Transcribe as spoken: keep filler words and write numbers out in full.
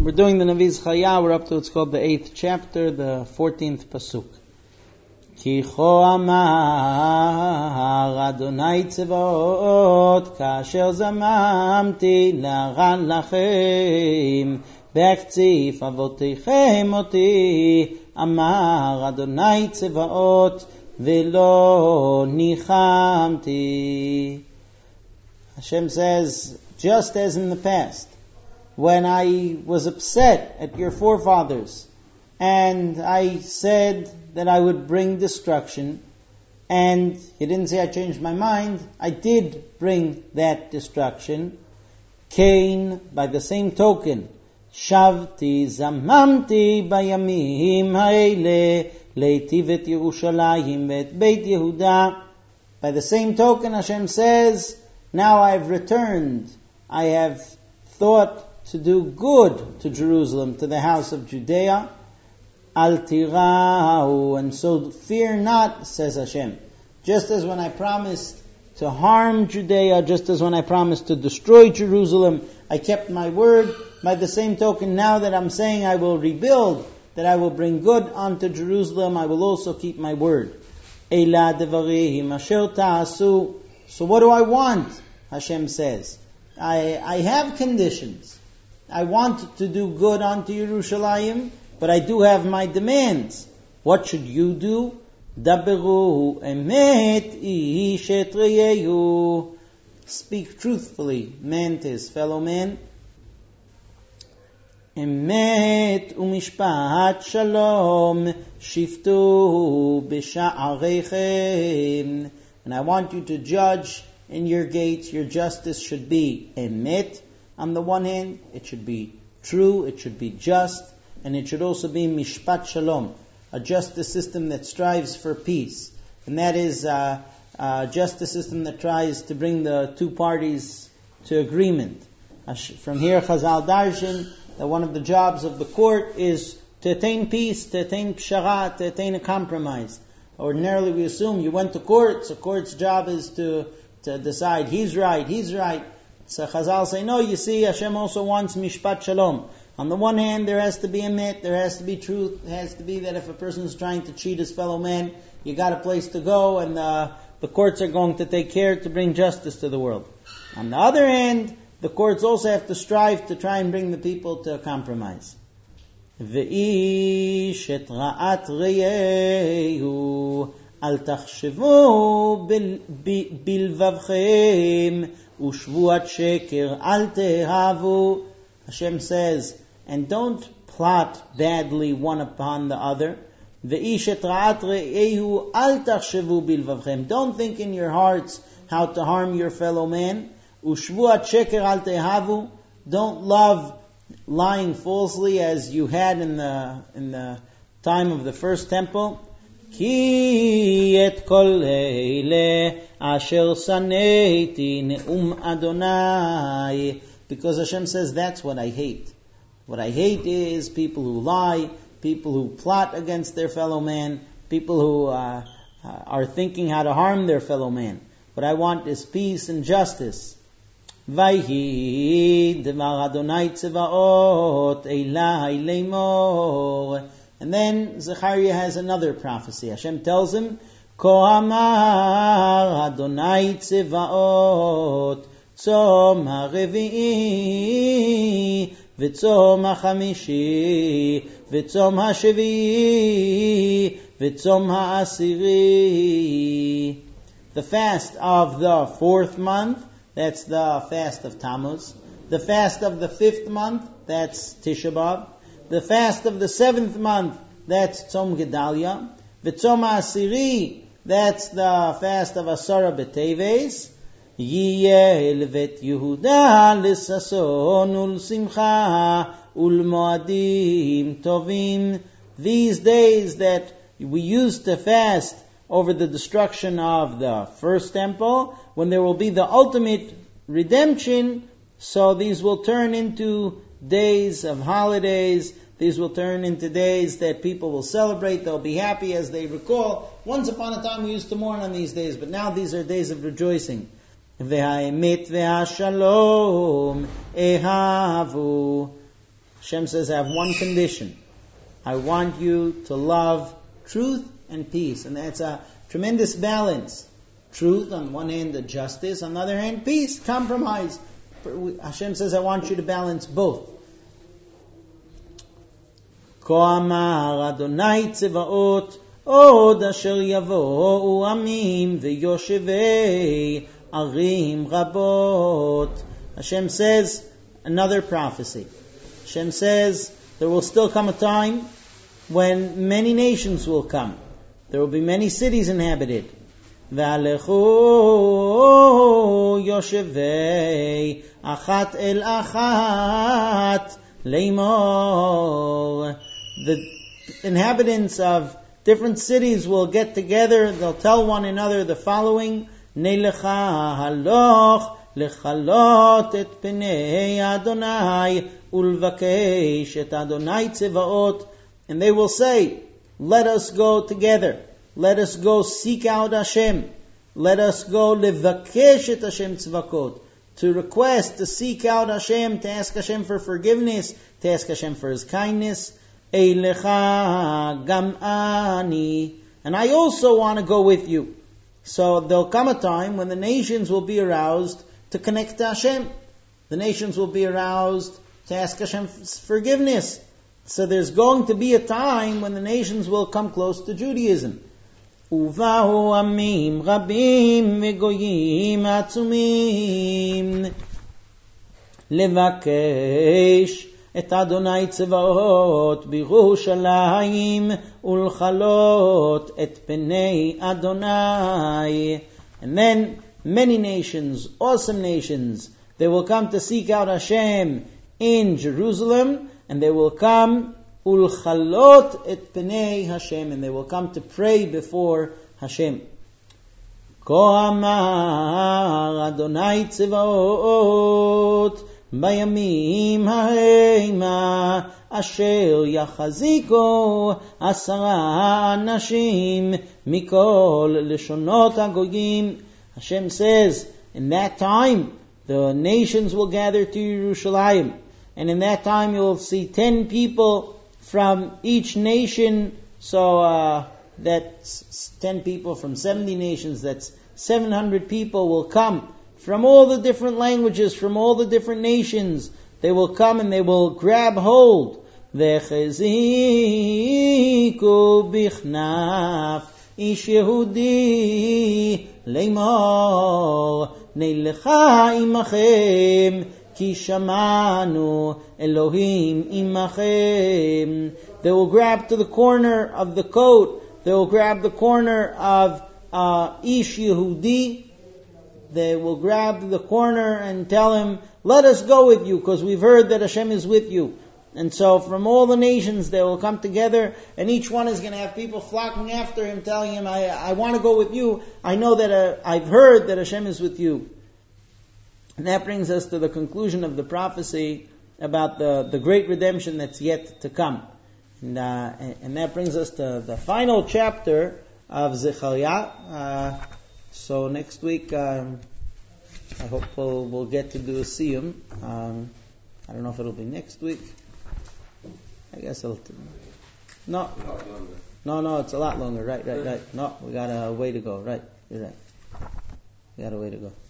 We're doing the Navi's Chaya. We're up to, it's called the eighth chapter, the fourteenth pasuk. Ki cho amar Adonai Tzvaot kasher zamamti laran lachem be'aktzif avotechem oti amar Adonai Tzvaot velo nichamti. Hashem says, just as in the past, when I was upset at your forefathers, and I said that I would bring destruction, and he didn't say I changed my mind, I did bring that destruction. Cain, by the same token, Shavti zamamti bayamim ha'ele leitiv et Yerushalayim et Beit Yehuda. By the same token, Hashem says, now I've returned, I have thought to do good to Jerusalem, to the house of Judea. Al tirau, and so fear not, says Hashem. Just as when I promised to harm Judea, just as when I promised to destroy Jerusalem, I kept my word. By the same token, now that I'm saying I will rebuild, that I will bring good unto Jerusalem, I will also keep my word. Eila devarihim asher ta'asu. So what do I want? Hashem says, I, I have conditions. I want to do good unto Yerushalayim, but I do have my demands. What should you do? Daberu emet ish et reyehu. Speak truthfully, man to his fellow man. Emet umishpat shalom shiftu b'sha'areichem. And I want you to judge in your gates. Your justice should be emet. On the one hand, it should be true, it should be just, and it should also be mishpat shalom, a justice system that strives for peace. And that is uh, a justice system that tries to bring the two parties to agreement. From here, Chazal darshan that one of the jobs of the court is to attain peace, to attain pshara, to attain a compromise. Ordinarily we assume you went to court, so court's job is to, to decide he's right, he's right. So Chazal say, no, you see, Hashem also wants mishpat shalom. On the one hand, there has to be emet, there has to be truth, it has to be that if a person is trying to cheat his fellow man, you got a place to go, and uh, the courts are going to take care to bring justice to the world. On the other hand, the courts also have to strive to try and bring the people to a compromise. Ve'ish et ra'at reyehu al tachshevu bilvavchem ushvuat sheker al tehavu. Hashem says, and don't plot badly one upon the other. Ve'ish et ra'at re'ehu al tachshevu bilvavchem. Don't think in your hearts how to harm your fellow man. Ushvuat sheker al tehavu. Don't love lying falsely as you had in the in the time of the first temple. Ki et kol eile asher saneiti ne'um Adonai. Because Hashem says that's what I hate. What I hate is people who lie, people who plot against their fellow man, people who uh, uh, are thinking how to harm their fellow man. What I want is peace and justice. Vayhi devar Adonai Tzvaot Elai leimor. And then Zechariah has another prophecy. Hashem tells him, Ko amar Adonai Tzvaot Tzom ha'revi'i v'tzom ha'chamishi v'tzom ha'shevi'i v'tzom ha'asiri. The fast of the fourth month, that's the fast of Tammuz. The fast of the fifth month, that's Tisha B'Av. The fast of the seventh month, that's Tzom Gedalia. The Tzom HaAsiri, that's the fast of Asara B'Teves. Yiyeh Levet Yehuda L'Sason Ul-Simcha Ul-Moadim Tovim. These days that we used to fast over the destruction of the first temple, when there will be the ultimate redemption, so these will turn into days of holidays. These will turn into days that people will celebrate. They'll be happy as they recall. Once upon a time we used to mourn on these days, but now these are days of rejoicing. Ve'ha'emet ve'ha'shalom ehavu. Hashem says, I have one condition. I want you to love truth and peace. And that's a tremendous balance. Truth, on one hand, the justice, on the other hand, peace, compromise. Hashem says, I want you to balance both. Ko amar Adonai Tzevaot, od asher yavo'u amim veyoshevei arim rabot. Hashem says, another prophecy. Hashem says, there will still come a time when many nations will come. There will be many cities inhabited. V'alechu yoshevei achat el achat leimor. The inhabitants of different cities will get together. They'll tell one another the following: Nelecha haloch lechalot et penei Adonai ulvakesh et Adonai tzevaot. And they will say, let us go together. Let us go seek out Hashem. Let us go levakesh et Hashem tzvakot. To request, to seek out Hashem, to ask Hashem for forgiveness, to ask Hashem for His kindness. Eilecha gam ani. And I also want to go with you. So there'll come a time when the nations will be aroused to connect to Hashem. The nations will be aroused to ask Hashem's forgiveness. So there's going to be a time when the nations will come close to Judaism. Uvahu amim rabim vegoyim atzumim levakesh et Adonai tzevaot b'Yerushalayim ulchalot et penei Adonai. And then many nations, awesome nations, they will come to seek out Hashem in Jerusalem, and they will come ulchalot et penei Hashem, and they will come to pray before Hashem. Ko amar Adonai tzevaot bayamim ha'ema asher yachaziko asara anashim mikol leshonot hagoyim. Hashem says, in that time, the nations will gather to Yerushalayim. And in that time you'll see ten people from each nation. So uh, that's ten people from seventy nations. That's seven hundred people will come from all the different languages, from all the different nations. They will come and they will grab hold. Vecheziku bichnaf ish Yehudi leimor nelecha imachem Ki shamanu Elohim imachem. They will grab to the corner of the coat. They will grab the corner of uh, Ish Yehudi. They will grab the corner and tell him, let us go with you, because we've heard that Hashem is with you. And so from all the nations they will come together, and each one is going to have people flocking after him, telling him, I, I want to go with you. I know that uh, I've heard that Hashem is with you. And that brings us to the conclusion of the prophecy about the, the great redemption that's yet to come. And, uh, and that brings us to the final chapter of Zechariah. Uh, so next week, um, I hope we'll, we'll get to do a siyum. Um, I don't know if it'll be next week. I guess it'll... T- no. No, no, it's a lot longer. Right, right, right. No, we got a way to go. Right, you're right. We got a way to go.